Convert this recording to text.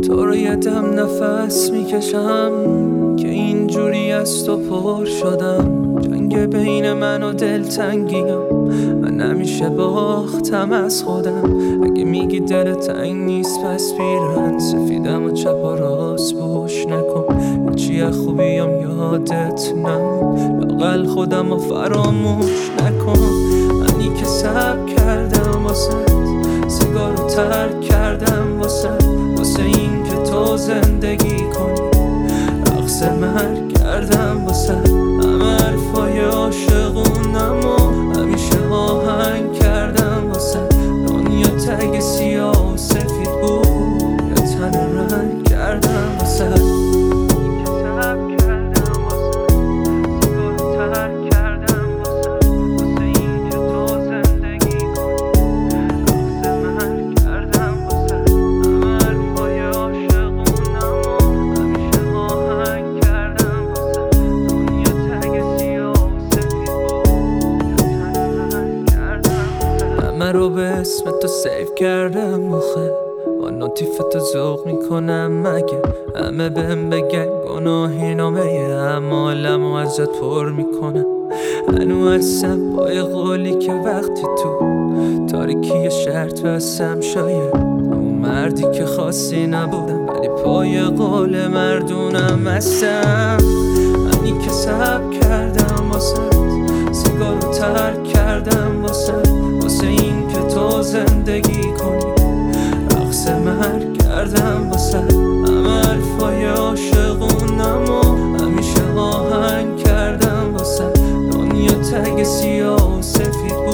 تو رو یه دم نفس میکشم که اینجوری از تو پر شدم. جنگ بین من و دلتنگیم، من همیشه باختم از خودم. اگه میگی دل تنگ نیست پس پیرن سفیدم و چپ و راست بوش نکن. چیه خوبیم یادت نمون، لااقل خودم رو فراموش نکن. منی که صبر کردم واسه سیگار رو ترک کردم واسه این که تو زندگی کنی. رقص مرگ کردم واسه همه حرفای عاشقونم و همیشه آهنگ کردم واسه دنیا تگ سیاه و سفید بود یا تن رنگ کردم واسه همه رو به اسم تو سیف کردم آخه با نوتیف تو ذوق میکنم. مگه همه بهم بگن گناهی نامه اعمالم و ازت پر میکنم. هنو هستم پای قولی که وقتی تو تاریکی شرط بستم شاید اون مردی که خواستی نبودم، ولی پای قول مردونم هستم. منی که صبر کردم واسه سیگار رو ترک کردم واسه این که تو زندگی کنی. رقص مرگ کردم واسه همه حرفای عاشقونم و همیشه آهنگ کردم واسه دنیا تگ سیاه و سفید